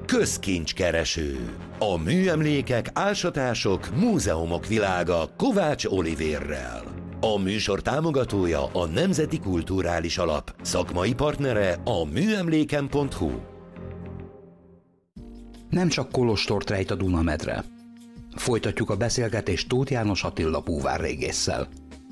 Közkincskereső. A műemlékek, ásatások, múzeumok világa Kovács Olivérrel. A műsor támogatója a Nemzeti Kulturális Alap, szakmai partnere a műemléken.hu. Nem csak kolostort rejt a Dunamedre. Folytatjuk a beszélgetést Tóth János Attila búvárrégésszel.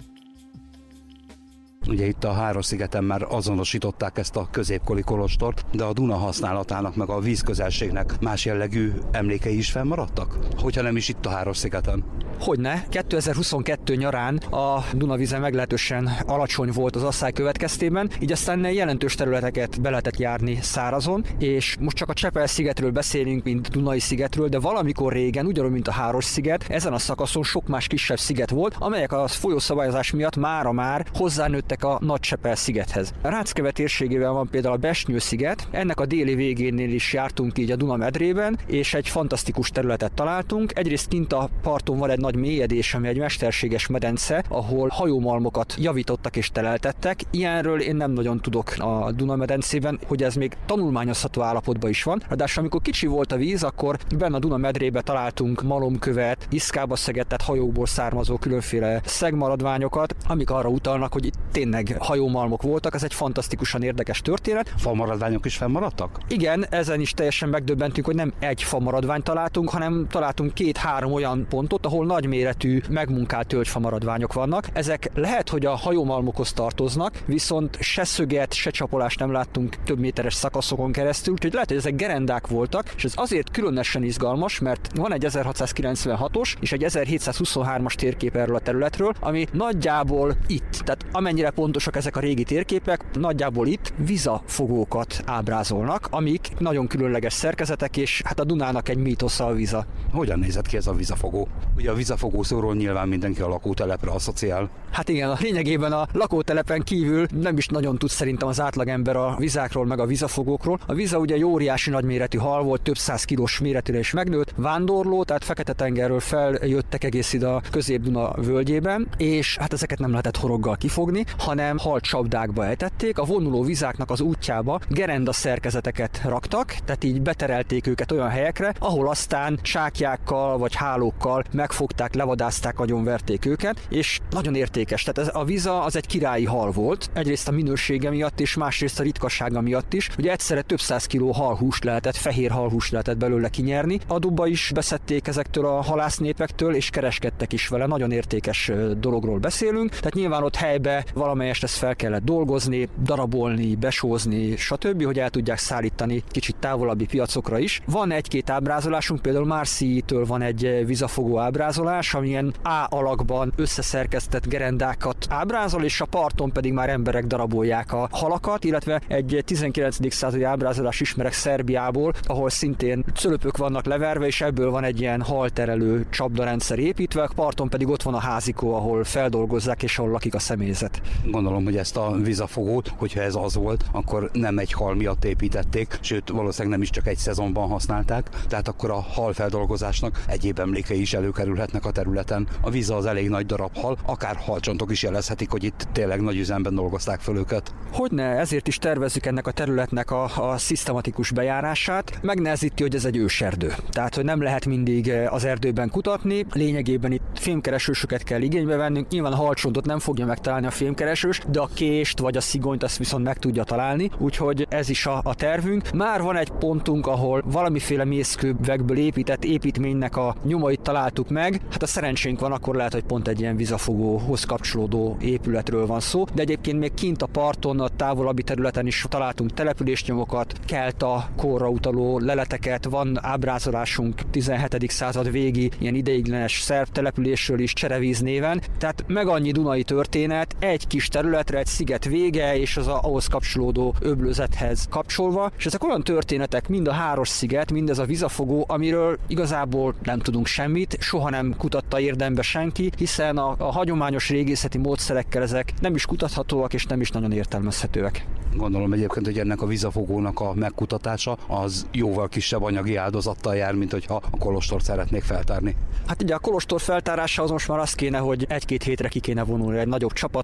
Ugye itt a Háros-szigeten már azonosították ezt a középkori kolostort, de a Duna használatának meg a vízközelségnek más jellegű emlékei is fennmaradtak? Hogyha nem is itt a Háros-szigeten. Hogyne, 2022 nyarán a Dunavíze meglehetősen alacsony volt az asszály következtében, így aztán jelentős területeket be lehetett járni szárazon, és most csak a Csepel-szigetről beszélünk, mint Dunai szigetről, de valamikor régen, ugyanúgy, mint a Háros-sziget, ezen a szakaszon sok más kisebb sziget volt, amelyek a folyószabályozás miatt mára már hozzánőttek a Nagy-Csepel-szigethez. A Ráckeve térségével van például a Besnyő-sziget, ennek a déli végénél is jártunk így a Duna medrében, és egy fantasztikus területet találtunk. Egyrészt kint a parton van egy nagy mélyedés, ami egy mesterséges medence, ahol hajómalmokat javítottak és teleltettek. Ilyenről én nem nagyon tudok a Duna medencében, hogy ez még tanulmányozható állapotban is van. Ráadásul amikor kicsi volt a víz, akkor benne a Duna medrébe találtunk malomkövet, iszkába szegetett hajókból származó különféle szegmaradványokat, amik arra utalnak, hogy itt tényleg hajómalmok voltak. Ez egy fantasztikusan érdekes történet. Famaradványok is fennmaradtak? Igen, ezen is teljesen megdöbbentünk, hogy nem egy famaradványt találtunk, hanem találtunk 2-3 olyan pontot, ahol nagyméretű megmunkált tölgyfamaradványok vannak. Ezek lehet, hogy a hajómalmokhoz tartoznak, viszont se szöget, se csapolást nem láttunk több méteres szakaszokon keresztül, úgyhogy lehet, hogy ezek gerendák voltak, és ez azért különösen izgalmas, mert van egy 1696-os és egy 1723-as térkép erről a területről, ami nagyjából itt, tehát amennyire pontosak ezek a régi térképek, nagyjából itt vizafogókat ábrázolnak, amik nagyon különleges szerkezetek, és hát a Dunának egy mítosza a viza. Hogyan nézett ki ez a vizafogó? Ugye a vizafogó szóról nyilván mindenki a lakótelepre asszociál. Hát igen, a lényegében a lakótelepen kívül nem is nagyon tud szerintem az átlagember a vizákról meg a vizafogókról. A viza ugye egy óriási nagyméretű hal volt, több 100 kilós méretűre is megnőtt, vándorló, tehát Fekete-tengerről feljöttek egész ide a Közép-Duna völgyében, és hát ezeket nem lehetett horoggal kifogni, hanem halcsapdákba ejtették, a vonuló vizáknak az útjába gerenda szerkezeteket raktak, tehát így beterelték őket olyan helyekre, ahol aztán sáklyákkal vagy hálókkal megfogták, levadázták, agyonverték őket, és nagyon értékes. Tehát a viza az egy királyi hal volt, egyrészt a minősége miatt, és másrészt a ritkasága miatt is. Ugye egyszerre több 100 kiló halhúst lehetett, fehér halhúst lehetett belőle kinyerni. Adóba is beszedték ezektől a halásznépektől, és kereskedtek is vele. Nagyon értékes dologról beszélünk. Tehát nyilván ott helybe valamelyest ezt fel kellett dolgozni, darabolni, besózni, stb., hogy el tudják szállítani kicsit távolabbi piacokra is. Van egy-két ábrázolásunk, például Marseille-től van egy vizafogó ábrázolás, amilyen A alakban összeszerkesztett gerendákat ábrázol, és a parton pedig már emberek darabolják a halakat, illetve egy 19. századi ábrázolás ismerek Szerbiából, ahol szintén cölöpök vannak leverve, és ebből van egy ilyen halterelő csapdarendszer építve, a parton pedig ott van a házikó, ahol feldolgozzák, és ahol lakik a személyzet. Gondolom, hogy ezt a vizafogót, hogyha ez az volt, akkor nem egy hal miatt építették, sőt valószínűleg nem is csak egy szezonban használták, tehát akkor a halfeldolgozásnak egyéb emlékei is előkerülhetnek a területen. A víz az elég nagy darab hal, akár halcsontok is jelezhetik, hogy itt tényleg nagy üzemben dolgozták föl őket. Hogyne, ezért is tervezzük ennek a területnek a szisztematikus bejárását. Megnehezíti, hogy ez egy őserdő. Tehát, hogy nem lehet mindig az erdőben kutatni. Lényegében itt fémkeresősöket kell igénybe vennünk. Nyilván a halcsontot nem fogja megtalálni a fémkeresős, de a kést vagy a szigonyt azt viszont meg tudja találni. Úgyhogy ez is a tervünk. Már van egy pontunk, ahol valamiféle mészkővekből épített építménynek a nyomait találtuk meg. Hát a szerencsénk van, akkor lehet, hogy pont egy ilyen vizafogóhoz kapcsolódó épületről van szó, de egyébként még kint a parton, a távolabbi területen is találtunk településnyomokat, kelta korra utaló leleteket, van ábrázolásunk 17. század végi ilyen ideiglenes szerb településről is Cserevíz néven, tehát meg annyi dunai történet, egy kis területre, egy sziget vége, és az ahhoz kapcsolódó öblözethez kapcsolva, és ezek olyan történetek, mind a Háros-sziget, mind ez a vizafogó, amiről igazából nem tudunk semmit, soha nem kutatta érdembe senki, hiszen a hagyományos régészeti módszerekkel ezek nem is kutathatóak, és nem is nagyon értelmezhetőek. Gondolom egyébként, hogy ennek a vizafogónak a megkutatása az jóval kisebb anyagi áldozattal jár, mint hogyha a kolostort szeretnék feltárni. Hát ugye a kolostor feltárása az most már az kéne, hogy 1-2 hétre ki kéne vonulni egy nagyobb csapattal,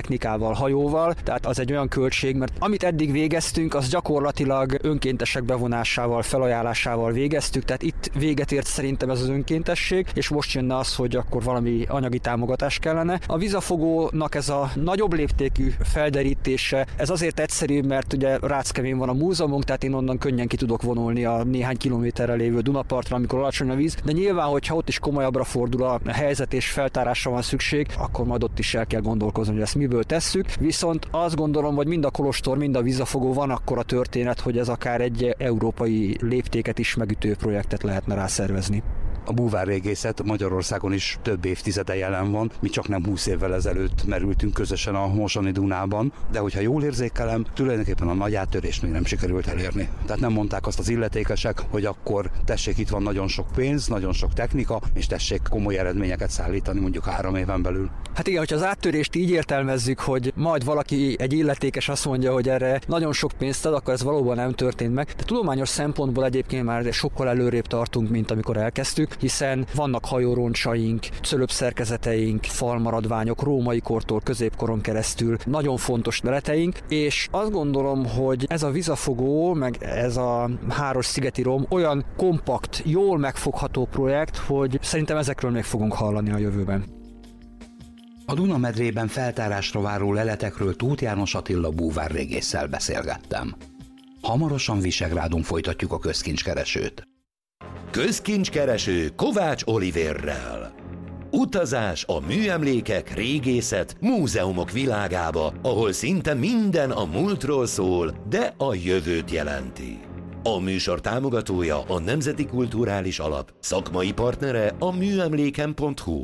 technikával, hajóval, tehát az egy olyan költség, mert amit eddig végeztünk, az gyakorlatilag önkéntesek bevonásával, felajánlásával végeztük, tehát itt véget ért szerintem ez az önkéntesség, és most jönne az, hogy akkor valami anyagi támogatás kellene. A vízafogónak ez a nagyobb léptékű felderítése, ez azért egyszerű, mert ugye Ráckevén van a múzeumunk, tehát én onnan könnyen ki tudok vonulni a néhány kilométerre lévő Dunapartra, amikor alacsony a víz, de nyilván, hogyha ott is komolyabbra fordul a helyzet és feltárásra van szükség, akkor majd ott is el kell gondolkozni, hogy ezt miből tesszük. Viszont azt gondolom, hogy mind a kolostor, mind a vízafogó van akkora történet, hogy ez akár egy európai léptéket is megütő projektet lehetne rá szervezni. A búvárrégészet Magyarországon is több évtizede jelen van, mi csak nem 20 évvel ezelőtt merültünk közösen a Mosoni Dunában, de hogyha jól érzékelem, tulajdonképpen a nagy áttörést még nem sikerült elérni. Tehát nem mondták azt az illetékesek, hogy akkor tessék, itt van nagyon sok pénz, nagyon sok technika, és tessék komoly eredményeket szállítani mondjuk 3 éven belül. Hát igen, hogyha az áttörést így értelmezzük, hogy majd valaki, egy illetékes azt mondja, hogy erre nagyon sok pénzt ad, akkor ez valóban nem történt meg. De tudományos szempontból egyébként már sokkal előrébb tartunk, mint amikor elkezdtük, hiszen vannak hajóroncsaink, cölöpszerkezeteink, falmaradványok római kortól középkoron keresztül, nagyon fontos leleteink, és azt gondolom, hogy ez a vízafogó, meg ez a Háros-szigeti rom olyan kompakt, jól megfogható projekt, hogy szerintem ezekről még fogunk hallani a jövőben. A Duna-medrében feltárásra váró leletekről Tóth János Attila búvárrégésszel beszélgettem. Hamarosan Visegrádon folytatjuk a közkincskeresőt. Közkincskereső Kovács Olivérrel. Utazás a műemlékek, régészet, múzeumok világába, ahol szinte minden a múltról szól, de a jövőt jelenti. A műsor támogatója a Nemzeti Kulturális Alap, szakmai partnere a műemléken.hu.